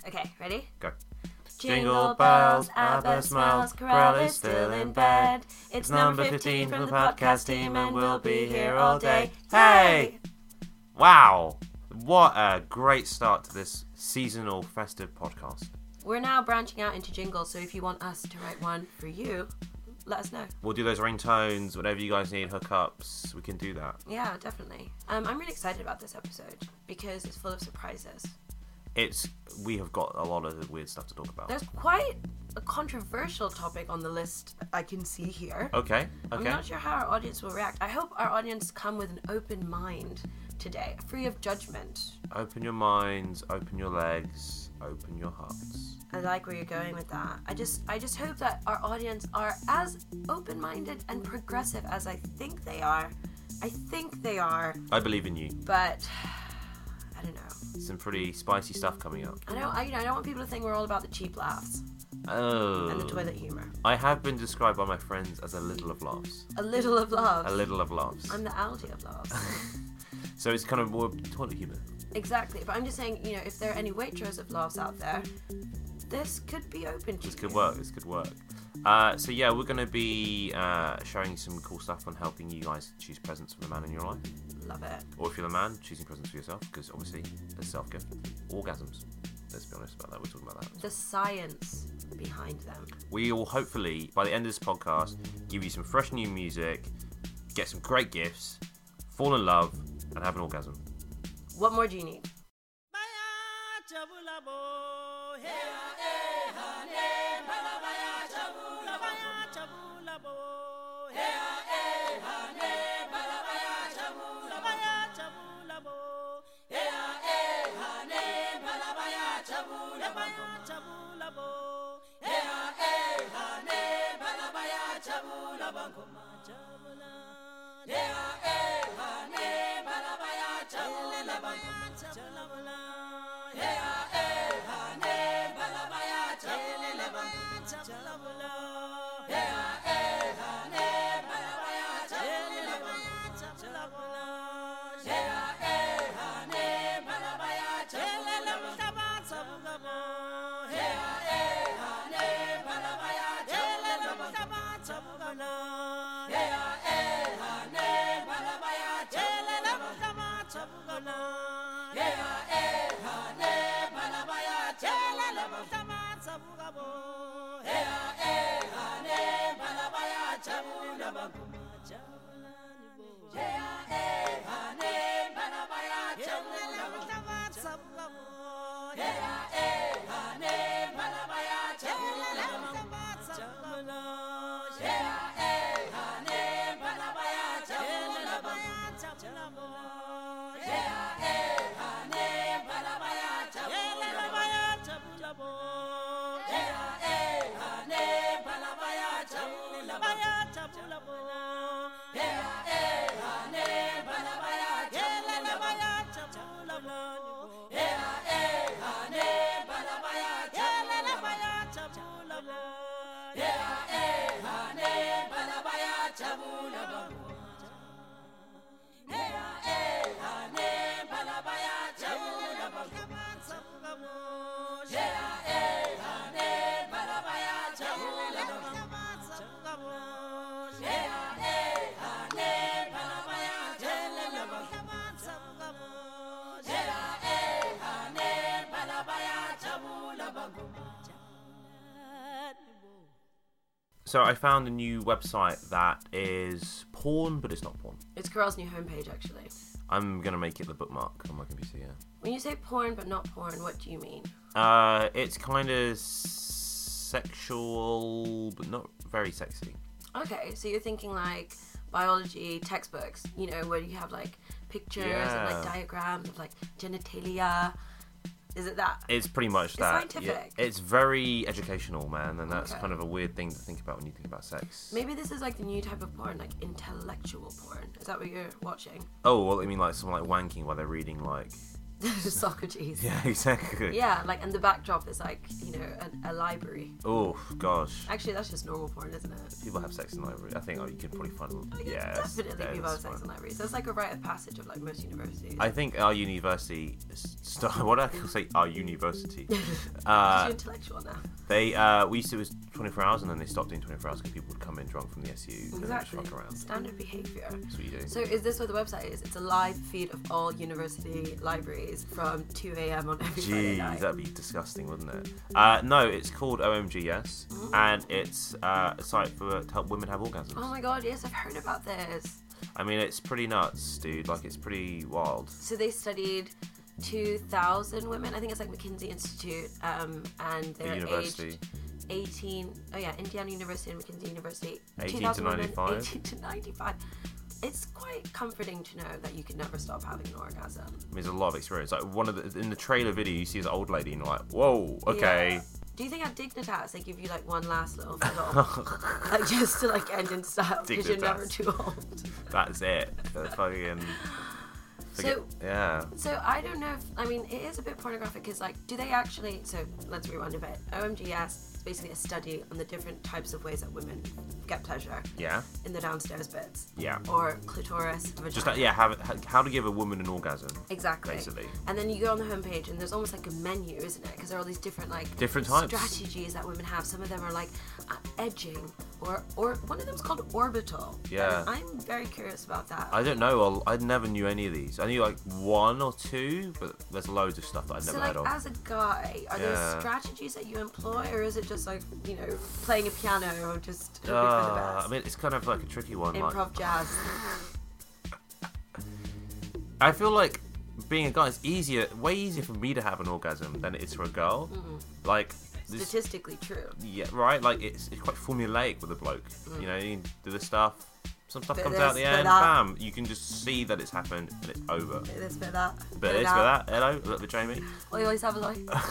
Okay, ready? Go. Jingle bells, ABBA smells, Corel is still in bed. It's number 15 from the podcast team and we'll be here all day. Hey! Wow! What a great start to this seasonal festive podcast. We're now branching out into jingles, so if you want us to write one for you, let us know. We'll do those ringtones, whatever you guys need, hookups, we can do that. Yeah, definitely. I'm really excited about this episode because it's full of surprises. We have got a lot of weird stuff to talk about. There's quite a controversial topic on the list I can see here. Okay. I'm not sure how our audience will react. I hope our audience come with an open mind today, free of judgment. Open your minds, open your legs, open your hearts. I like where you're going with that. I just hope that our audience are as open-minded and progressive as I think they are. I think they are. I believe in you. But I don't know. Some pretty spicy stuff coming up. I don't want people to think we're all about the cheap laughs. Oh. And the toilet humor. I have been described by my friends as a little of laughs. A little of laughs. A little of laughs. I'm the Aldi of laughs. So it's kind of more toilet humor. Exactly. But I'm just saying, if there are any Waitrose of laughs out there, this could be open to This could work. So yeah, we're going to be showing some cool stuff on helping you guys choose presents for the man in your life. Love it. Or if you're the man, choosing presents for yourself, because obviously there's self-gift. Orgasms. Let's be honest about that. We're talking about that. The science behind them. We will hopefully, by the end of this podcast, give you some fresh new music, get some great gifts, fall in love, and have an orgasm. What more do you need? So I found a new website that is porn, but it's not porn. It's Corel's new homepage, actually. I'm going to make it the bookmark on my computer, yeah. When you say porn but not porn, what do you mean? It's kind of sexual, but not very sexy. Okay, so you're thinking like biology textbooks, where you have like pictures and like diagrams of like genitalia. Is it that? It's pretty much it's that. Scientific. Yeah, it's very educational, man, and that's kind of a weird thing to think about when you think about sex. Maybe this is like the new type of porn, like intellectual porn. Is that what you're watching? Oh, well, I mean like someone like wanking while they're reading like Socrates. Yeah, exactly. Yeah, like, and the backdrop is like, you know, a library. Oh gosh. Actually, that's just normal porn, isn't it? People have sex in library. I think you can probably find them. Yeah, definitely people have sex in libraries. That's like a rite of passage of like most universities. I think our university. What did I say? Our university. You're intellectual now. We used to, it was 24 hours, and then they stopped doing 24 hours because people would come in drunk from the SU Exactly. and just fuck around. Standard behaviour. That's what you do. So is this what the website is? It's a live feed of all university libraries from 2 a.m. on every Friday night. Jeez, that'd be disgusting, wouldn't it? No, it's called OMGS, and it's a site to help women have orgasms. Oh my god, yes, I've heard about this. I mean, it's pretty nuts, dude. Like, it's pretty wild. So they studied 2,000 women. I think it's like McKinsey Institute, and they're aged 18. Oh yeah, Indiana University and McKinsey University. 18 to 95. 18 to 95. It's quite comforting to know that you can never stop having an orgasm. I mean, there's a lot of experience. Like in the trailer video, you see this old lady, and you're like, "Whoa, okay." Yeah. Do you think at Dignitas they give you like one last little fiddle, like just to like end in style because you're never too old? That's it. That's fucking. Yeah. So I don't know if, I mean, it is a bit pornographic because like, do they actually, so let's rewind a bit. OMGS is basically a study on the different types of ways that women get pleasure. Yeah. In the downstairs bits. Yeah. Or clitoris, vagina. Just that, yeah, how to give a woman an orgasm. Exactly. Basically. And then you go on the homepage and there's almost like a menu, isn't it? Because there are all these different like different types strategies that women have. Some of them are like edging, or one of them's called orbital. Yeah. And I'm very curious about that. I don't know. I never knew any of these. I knew like one or two, but there's loads of stuff that I've never heard of. So like as a guy, are there strategies that you employ, or is it just like, you know, playing a piano or just hoping for the best? I mean, it's kind of like a tricky one. Improv jazz. I feel like being a guy is way easier for me to have an orgasm than it is for a girl. Like, statistically true. Yeah, right. Like it's quite formulaic with a bloke. You know, you do this stuff. Some stuff comes out at the end. Bam! You can just see that it's happened and it's over. Bit this, bit that. Bit this, bit that. Hello, look at Jamie. Oi, oi, Savaloy.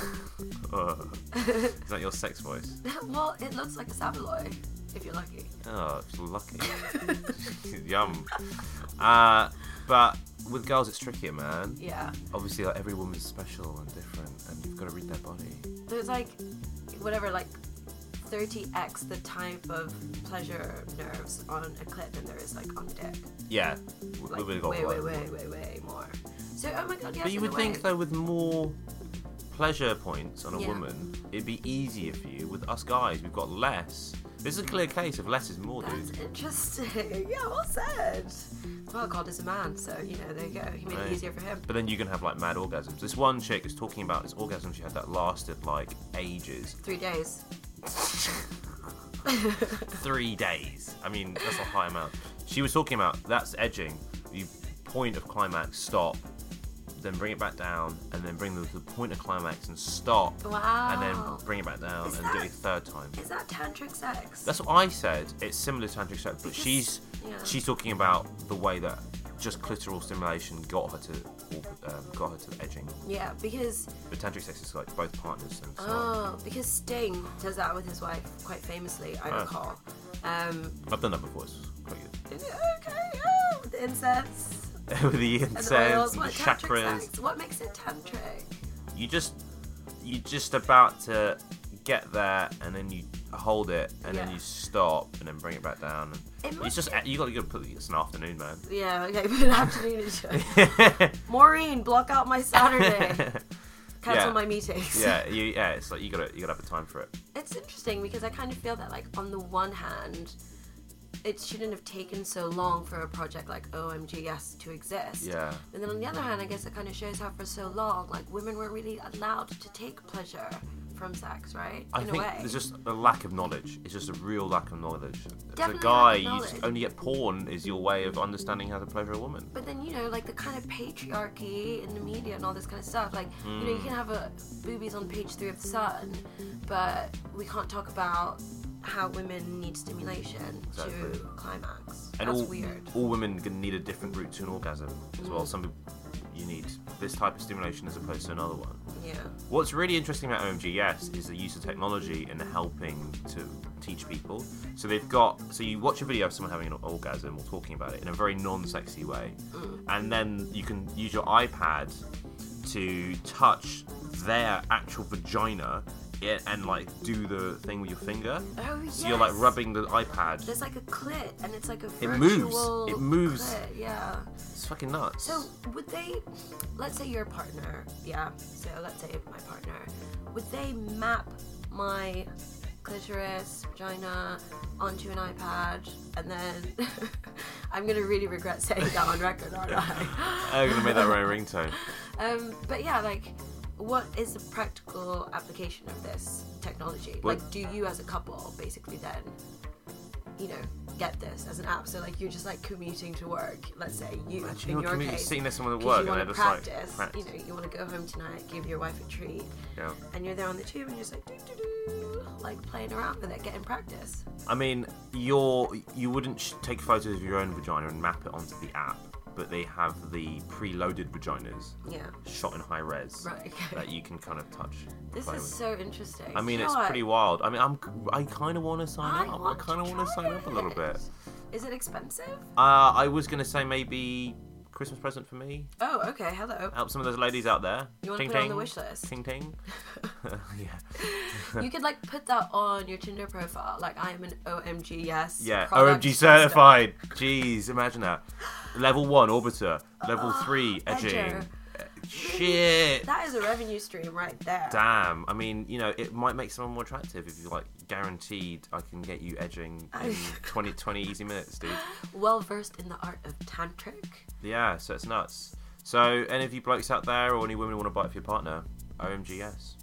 Is that your sex voice? Well, it looks like a Savaloy, if you're lucky. Oh, if you're lucky. Yum. But with girls, it's trickier, man. Yeah. Obviously, like every woman's special and different, and you've got to read their body. There's like, whatever, like 30x the type of pleasure nerves on a clit than there is like on a dick. Yeah. Like, way more. So, oh my god, yes. But you would think though, with more pleasure points on a woman, it'd be easier for you. With us guys, we've got less. This is a clear case of less is more, dude. That's interesting. Yeah, well said. Well, God is a man, so, you know, there you go. He made it easier for him. But then you can have, like, mad orgasms. This one chick is talking about this orgasm she had that lasted, like, ages. 3 days. 3 days. I mean, that's a high amount. She was talking about, that's edging. You point of climax, stop, then bring it back down, and then bring the point of climax and stop. Wow. And then bring it back down and do it a third time. Is that tantric sex? That's what I said. It's similar to tantric sex, but she's talking about the way that just clitoral stimulation got her to edging. Yeah, because... But tantric sex is like both partners. And so on. Because Sting does that with his wife quite famously, I recall. I've done that before. It's quite good. Is it okay? With the incense. With the incense and the chakras. Sex? What makes it tantric? You're just about to get there, and then you hold it, and then you stop, and then bring it back down. And it's just you got to put it's an afternoon, man. Yeah, okay, but an afternoon is Maureen, block out my Saturday. Cancel my meetings. Yeah, it's like you gotta have the time for it. It's interesting because I kind of feel that, like, on the one hand, it shouldn't have taken so long for a project like OMGS to exist. Yeah. And then on the other hand, I guess it kind of shows how for so long, like, women weren't really allowed to take pleasure from sex, right? I think there's just a lack of knowledge. It's just a real lack of knowledge. Definitely as a guy, you just only get porn is your way of understanding how to pleasure a woman. But then, you know, like the kind of patriarchy in the media and all this kind of stuff. Like, you know, you can have boobies on page 3 of The Sun, but we can't talk about how women need stimulation to climax. And that's weird. All women need a different route to an orgasm as well. Some people, you need this type of stimulation as opposed to another one. Yeah. What's really interesting about OMGS is the use of technology in helping to teach people. So you watch a video of someone having an orgasm or talking about it in a very non-sexy way, and then you can use your iPad to touch their actual vagina and like do the thing with your finger. Oh, yes. So you're like rubbing the iPad. There's like a clit, and it's like a It virtual moves. It moves. clit, yeah. It's fucking nuts. So would they, let's say you're a partner, yeah, so let's say my partner, would they map my clitoris, vagina onto an iPad, and then I'm gonna really regret saying that on record, aren't I? I'm gonna make that my ringtone. But yeah, like, what is the practical application of this technology? What? Like, do you as a couple basically then, you know, get this as an app? So like, you're just like commuting to work. Let's say you, in your case, seeing this someone at 'cause work you and want they're to just practice. like, You know, you want to go home tonight, give your wife a treat, yeah. and you're there on the tube and you're just like, doo-doo-doo, like playing around with it, getting practice. I mean, you wouldn't take photos of your own vagina and map it onto the app, but they have the preloaded vaginas Yeah. shot in high res Right. Okay. that you can kind of touch. This play is with. so interesting. I mean, You it's know what? pretty wild. I mean, I kind of want to sign I up. I want kind of to want to try sign up a little it. bit. Is it expensive? I was gonna say maybe Christmas present for me. Oh, okay. Hello. Help some of those ladies out there. You want to Ting put it on the ting. wish list? Ting ting. Yeah. You could like put that on your Tinder profile. Like, I am an OMG yes. Yeah. product OMG tester. certified. Jeez, imagine that. Level 1 orbiter. Level 3 edging. edger. Shit. That is a revenue stream right there. Damn. I mean, you know, it might make someone more attractive if you like guaranteed I can get you edging in 20 easy minutes, dude. Well versed in the art of tantric. Yeah, so it's nuts. So, any of you blokes out there or any women who want to buy it for your partner, OMGS.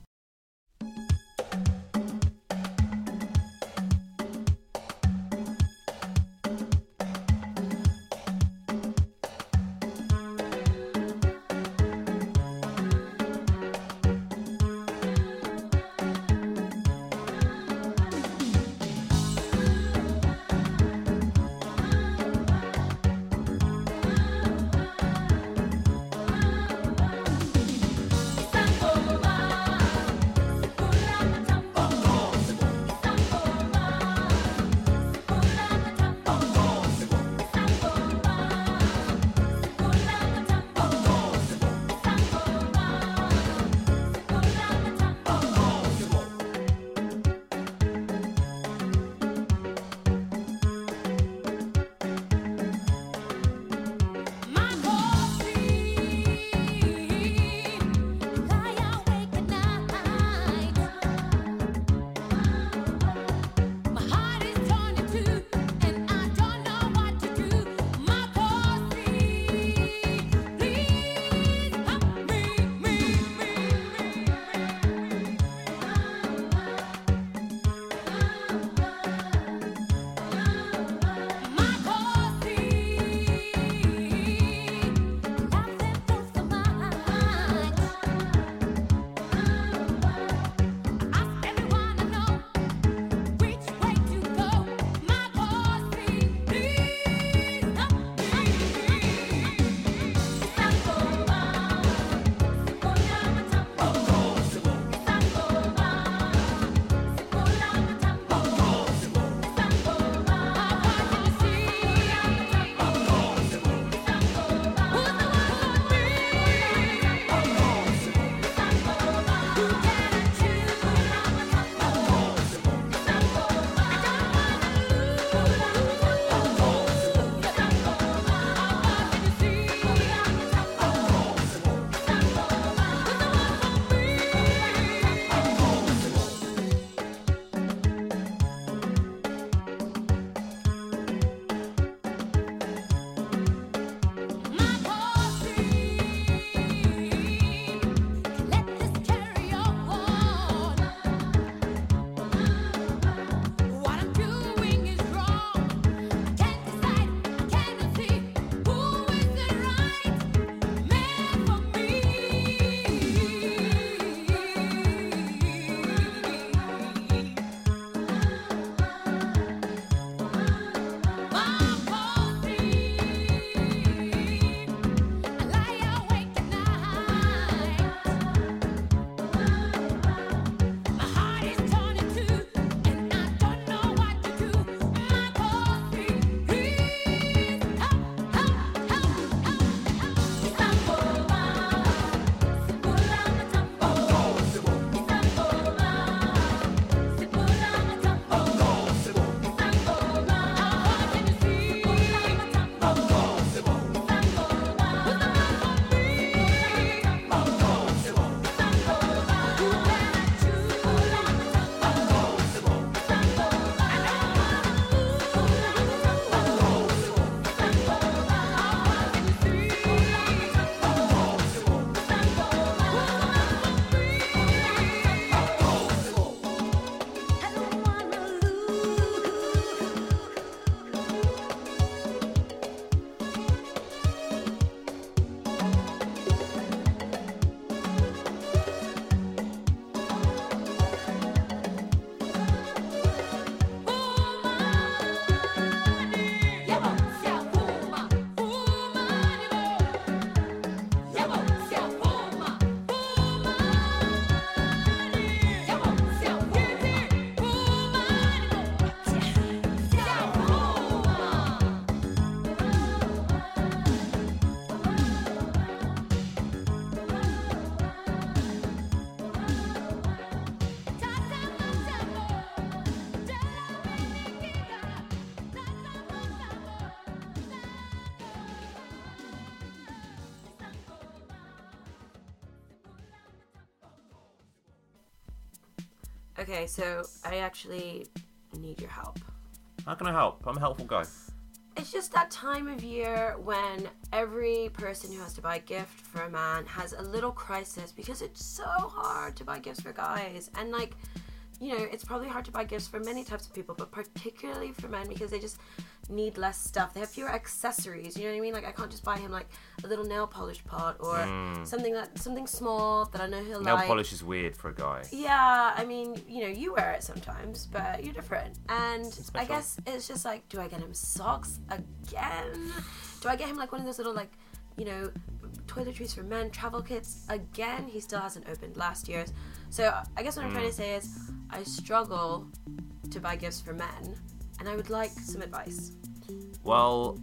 Okay, so I actually need your help. How can I help? I'm a helpful guy. It's just that time of year when every person who has to buy a gift for a man has a little crisis because it's so hard to buy gifts for guys. And like, you know, it's probably hard to buy gifts for many types of people, but particularly for men because they just need less stuff. They have fewer accessories, you know what I mean? Like I can't just buy him like a little nail polish pot or something small that I know he'll Nail like. polish is weird for a guy. Yeah, I mean, you know, you wear it sometimes, but you're different. And I special. guess it's just like, do I get him socks again? Do I get him like one of those little like, you know, toiletries for men, travel kits again? He still hasn't opened last year's. So I guess what I'm trying to say is I struggle to buy gifts for men and I would like some advice. Well,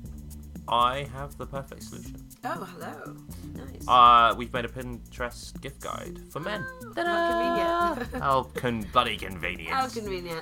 I have the perfect solution. Oh, hello. Nice. We've made a Pinterest gift guide for men. How convenient. How bloody convenient. How convenient.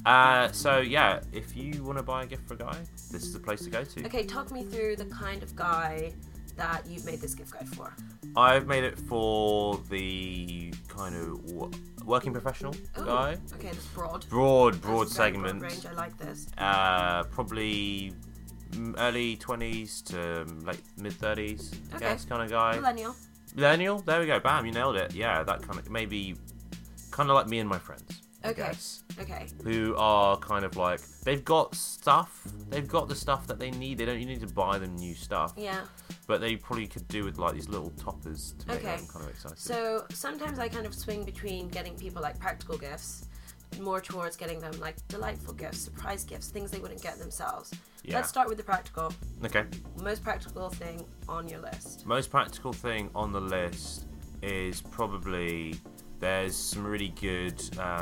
So yeah, if you want to buy a gift for a guy, this is the place to go to. Okay, talk me through the kind of guy that you've made this gift guide for. I've made it for the kind of working professional guy. Okay, that's broad. Broad That's a very segment. broad range. I like this. Probably early 20s to late mid 30s, I guess, kind of guy. Millennial. There we go. Bam, you nailed it. Yeah, that kind of maybe kind of like me and my friends. I Okay. guess, Okay. who are kind of like they've got stuff. They've got the stuff that they need. You need to buy them new stuff. Yeah. But they probably could do with like these little toppers to make Okay. them kind of excited. So sometimes I kind of swing between getting people like practical gifts, more towards getting them like delightful gifts, surprise gifts, things they wouldn't get themselves. Yeah. Let's start with the practical. Okay. Most practical thing on your list. Most practical thing on the list is probably there's some really good.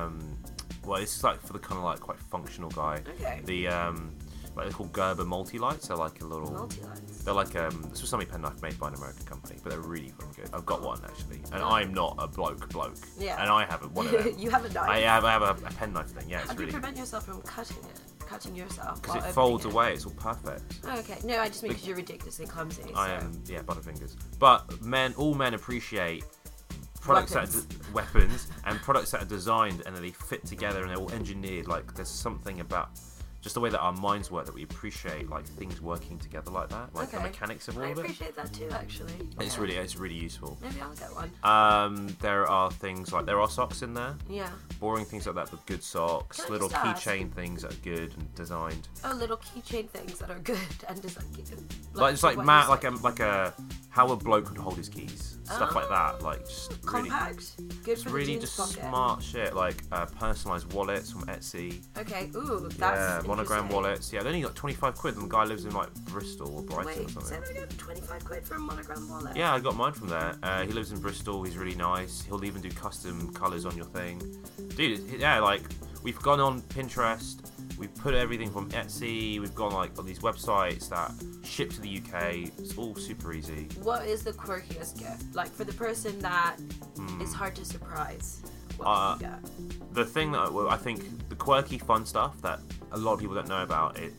Well, this is like for the kind of like quite functional guy. Okay. The like they're called Gerber multi-lights. They're like a little. Multi-lights. They're like this was something penknife made by an American company, but they're really fucking good. I've got one actually, and I'm not a bloke. Yeah. And I have one of them. You have a knife. I have a penknife thing. Yeah, it's How do you really prevent yourself from cutting yourself? because while it folds opening away. It's all perfect. it? Oh, okay. No, I just mean because you're ridiculously clumsy. I so. am, yeah, butterfingers. But all men appreciate products weapons and products that are designed and that they fit together and they're all engineered. Like there's something about just the way that our minds work that we appreciate, like things working together like that, like the mechanics of all I of it. appreciate that too, actually. It's really useful. Maybe I'll get one. There are things like there are socks in there. Yeah. Boring things like that, but good socks. Can I Little just ask? keychain things that are good and designed. Oh, little keychain things that are good and just Like it's like what Matt, you like a how a bloke would hold his keys, stuff like that. Like just really, compact, good it's for the really jeans just pocket. smart shit. Like personalized wallets from Etsy. Okay, ooh, that's Yeah, monogram interesting. wallets. Yeah, they only got 25 quid, and the guy lives in like Bristol or Brighton or Wait, say something. that again? 25 quid for a monogram wallet? Yeah, I got mine from there. He lives in Bristol. He's really nice. He'll even do custom colours on your thing, dude. Yeah, like we've gone on Pinterest. We've put everything from Etsy. We've gone like on these websites that ship to the UK. It's all super easy. What is the quirkiest gift? Like for the person that is hard to surprise, what would you get? The thing that I think the quirky, fun stuff that a lot of people don't know about it.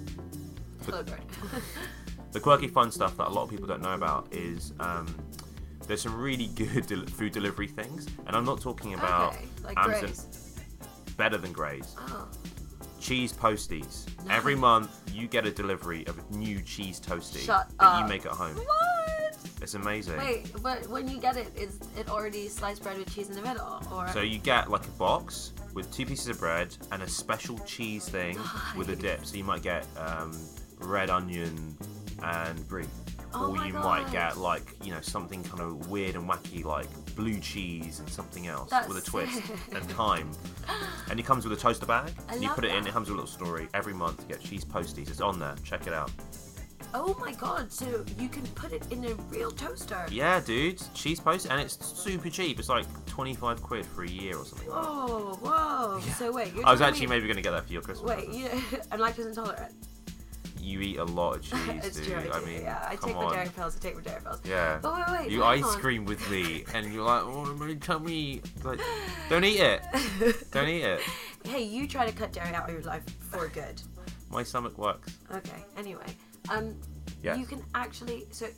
Hello, bird. The quirky, fun stuff that a lot of people don't know about is there's some really good food delivery things, and I'm not talking about Okay, like Amazon. Graze. Better than Graze. Oh, Cheese posties. Nice. Every month you get a delivery of a new cheese toastie Shut that you up. make at home. what? It's amazing. Wait, but when you get it, is it already sliced bread with cheese in the middle, or? So you get like a box with 2 pieces of bread and a special cheese thing with a dip. So you might get red onion and brie. Oh or my you God. might get like, something kind of weird and wacky like blue cheese and something else That's with a twist sick. and thyme. And it comes with a toaster bag. I And you love put it in, that. it comes with a little story. Every month you get cheese posties. It's on there. Check it out. Oh my god! So you can put it in a real toaster. Yeah, dude. Cheese post, and it's super cheap. It's like 25 quid for a year or something like that. Whoa, whoa! So wait, you're I was telling actually me, maybe going to get that for your Christmas. Wait, I'm lactose intolerant. You eat a lot of cheese, It's dude. true, I do. mean, yeah, I come take on. my dairy pills. Yeah. But wait, You hang ice on. cream with me, and you're like, oh, tell me, like, don't eat it. Don't eat it. Hey, you try to cut dairy out of your life for good. My stomach works. Okay. Anyway, Yeah. you can actually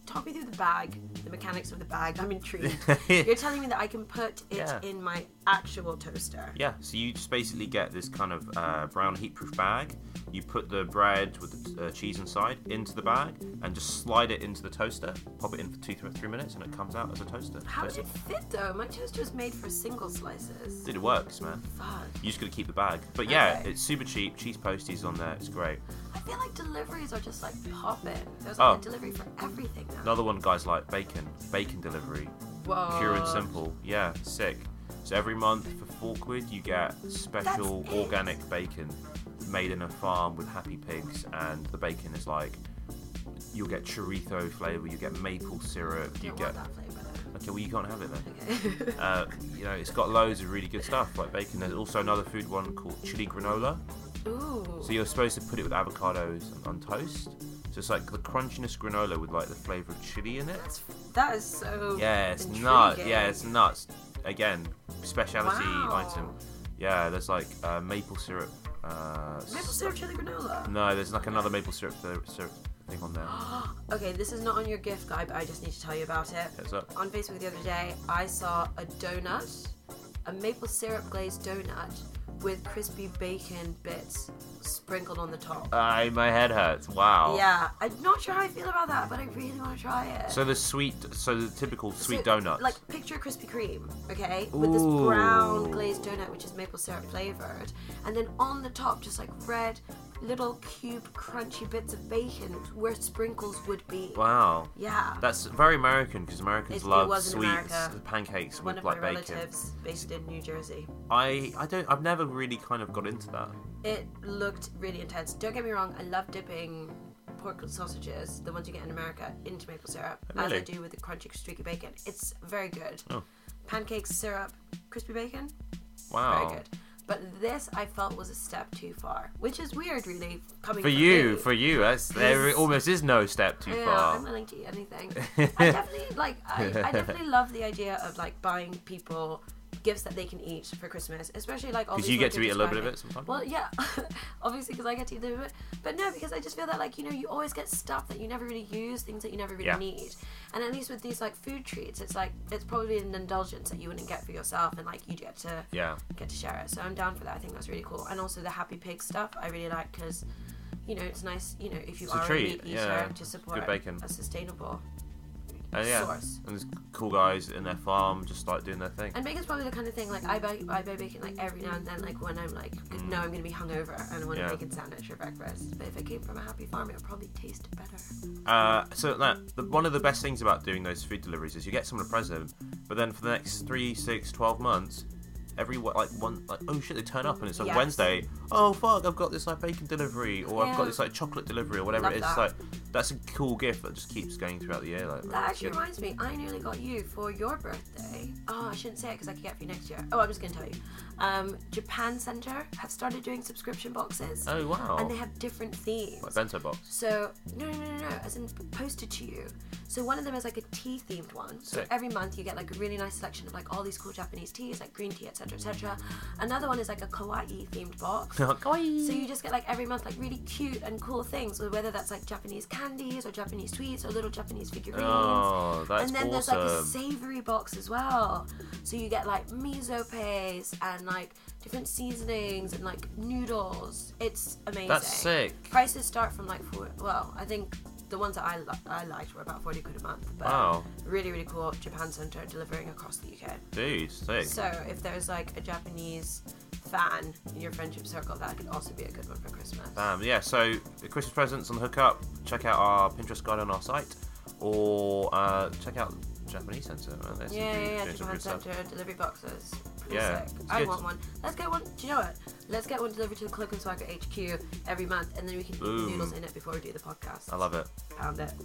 talk me through the bag, the mechanics of the bag. I'm intrigued. You're telling me that I can put it in my actual toaster. Yeah, so you just basically get this kind of brown heat-proof bag. You put the bread with the cheese inside into the bag and just slide it into the toaster. Pop it in for 2-3 minutes and it comes out as a toaster. How does it fit though? My toaster is made for single slices. Dude, it works, man. Fuck. You just gotta keep the bag. But yeah, Okay. it's super cheap. Cheese posties on there. It's great. I feel like deliveries are just like popping. There's like a delivery for everything now. Another one, guys, like bacon delivery. Whoa. Pure and simple. Yeah, sick. So every month for £4 you get special That's it. organic bacon made in a farm with happy pigs, and the bacon is like, you'll get chorizo flavour, you get maple syrup, I you don't get. want that flavor though. Okay, well you can't have it then. Okay. You know, it's got loads of really good stuff like bacon. There's also another food one called chili granola. Ooh. So you're supposed to put it with avocados on toast. So it's like the crunchiness granola with like the flavour of chili in it. That is so. Yeah, it's intriguing. nuts. Yeah, it's nuts. Again, speciality Wow. item. Yeah, there's like maple syrup. Maple syrup chili granola. No, there's like another maple syrup thing on there. Okay, this is not on your gift guide, but I just need to tell you about it. Heads up. On Facebook the other day, I saw a donut, a maple syrup glazed donut with crispy bacon bits sprinkled on the top. My head hurts. Wow. Yeah, I'm not sure how I feel about that, but I really want to try it. So the typical sweet So, donut. Like, picture Krispy Kreme, okay? With this brown glazed donut, which is maple syrup flavored. And then on the top, just like red, little cube, crunchy bits of bacon where sprinkles would be. Wow. Yeah. That's very American because Americans It love was in sweets, America. pancakes One with of like my bacon. relatives based in New Jersey. I've never really kind of got into that. It looked really intense. Don't get me wrong, I love dipping pork sausages, the ones you get in America, into maple syrup, as I Really? do with the crunchy streaky bacon. It's very good. Oh. Pancakes, syrup, crispy bacon, Wow. very good. But this I felt was a step too far, which is weird, really. Coming For from you, me. there almost is no step too Yeah, far. I'm willing to eat anything. I definitely I definitely love the idea of like buying people gifts that they can eat for Christmas, especially like all these. Because you get ones to you're eat a little bit of describing. it sometimes. Well, yeah, obviously because I get to eat a little bit, but no, because I just feel that like you always get stuff that you never really use, things that you never really Yeah. need, and at least with these like food treats, it's like it's probably an indulgence that you wouldn't get for yourself, and like you get to share it. So I'm down for that. I think that's really cool, and also the Happy Pig stuff I really like because. It's nice, if you It's a are a treat, meat eater, yeah. to support Good bacon. a sustainable Yeah. source. And there's cool guys in their farm just like doing their thing. And bacon's probably the kind of thing, like, I buy bacon, like, every now and then, like, when I'm, like, no, I'm going to be hungover and I want a bacon sandwich for breakfast. But if it came from a happy farm, it would probably taste better. One of the best things about doing those food deliveries is you get someone a present, but then for the next 3, 6, 12 months, oh shit, they turn up and it's like Yes. Wednesday. Oh fuck, I've got this like bacon delivery, or I've Yeah. got this like chocolate delivery, or whatever Love it is. that. It's like that's a cool gift that just keeps going throughout the year. Like That actually reminds me, I nearly got you for your birthday. Oh, I shouldn't say it because I could get it for you next year. Oh, I'm just going to tell you. Japan Center have started doing subscription boxes. Oh wow. And they have different themes. Like bento box. So, no, as in posted to you. So one of them is like a tea themed one. So Sick. every month you get like a really nice selection of like all these cool Japanese teas, like green tea, etc., etc. Another one is like a kawaii themed box. Kawaii. So you just get like every month like really cute and cool things, so whether that's like Japanese candies or Japanese sweets or little Japanese figurines. Oh, that's and then awesome. there's like a savory box as well. So you get like miso paste and like different seasonings and like noodles. It's amazing. That's sick. Prices start from like I think the ones that I liked were about 40 quid a month. But Wow. really, really cool. Japan Center delivering across the UK. Dude, sick. So if there's like a Japanese fan in your friendship circle, that could also be a good one for Christmas. Yeah, so the Christmas presents on the hookup. Check out our Pinterest guide on our site, or check out Japanese Center. Yeah, Japan Center delivery boxes. Pretty Yeah, sick. it's I good. want one. Let's get one. Do you know what? Let's get one delivered to the Cloak and Swagger HQ every month, and then we can eat Boom. noodles in it before we do the podcast. I love it. Pound it.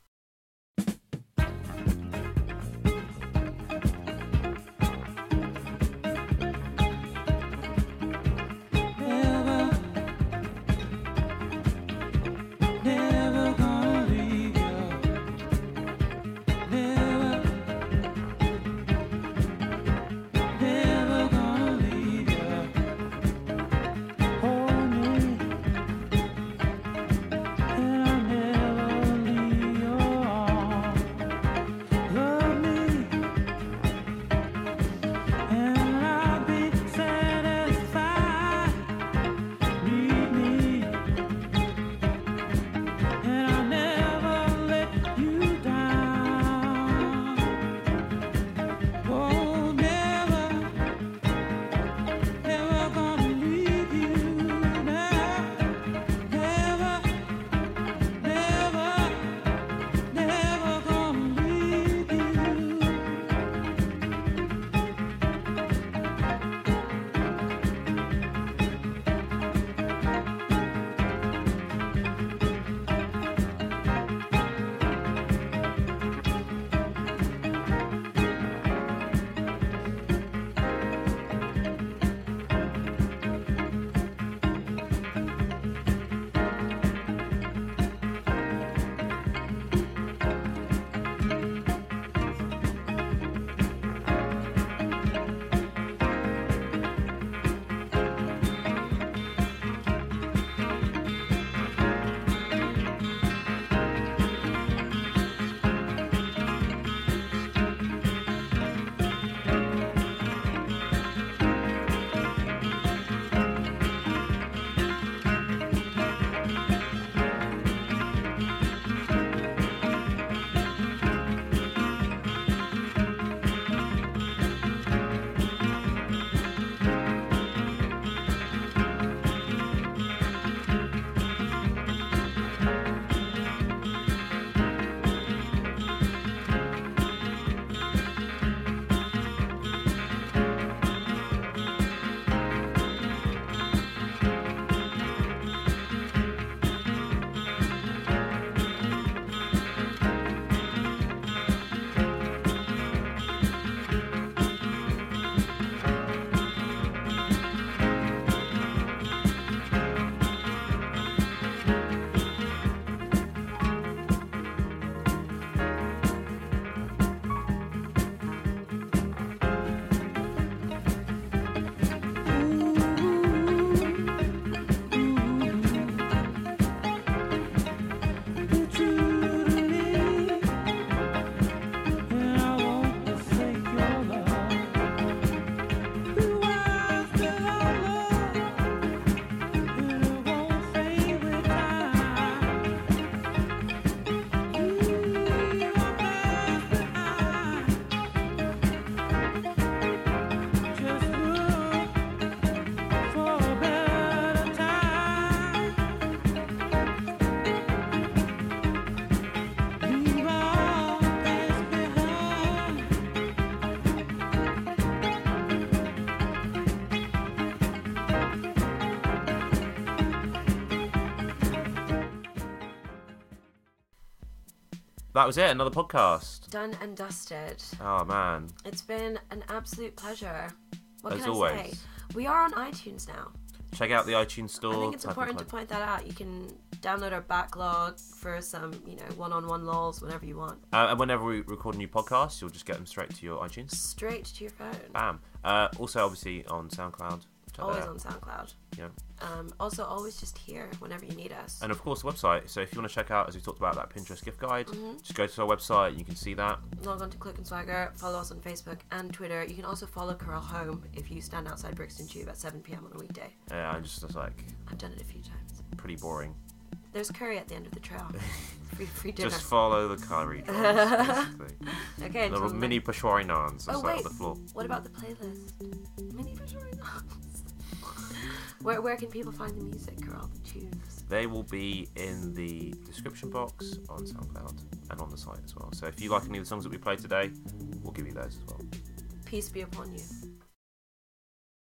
And I'll never leave your that was it. Another podcast. Done and dusted. Oh man. It's been an absolute pleasure. What As can I always. say? We are on iTunes now. Check out the iTunes store. I think it's important to point that out. You can download our backlog for some, one-on-one lols whenever you want. And whenever we record a new podcast, you'll just get them straight to your iTunes. Straight to your phone. Bam. Also, obviously, on SoundCloud. Check Always that out. on SoundCloud. Yeah. Also, always just here whenever you need us. And of course, the website. So if you want to check out, as we talked about, that Pinterest gift guide, just go to our website. You can see that. Log on to Click and Swagger. Follow us on Facebook and Twitter. You can also follow Carol home if you stand outside Brixton Tube at 7 p.m. on a weekday. Yeah, I'm just like I've done it a few times. pretty boring. There's curry at the end of the trail. Free dinner. Just follow the curry drops, basically. Okay. Little until mini then. Peshawari naans Oh, on wait. the floor. What about the playlist? Mini Peshawari Nuts. Where can people find the music, Carol? The tunes. They will be in the description box on SoundCloud and on the site as well. So if you like any of the songs that we played today, we'll give you those as well. Peace be upon you.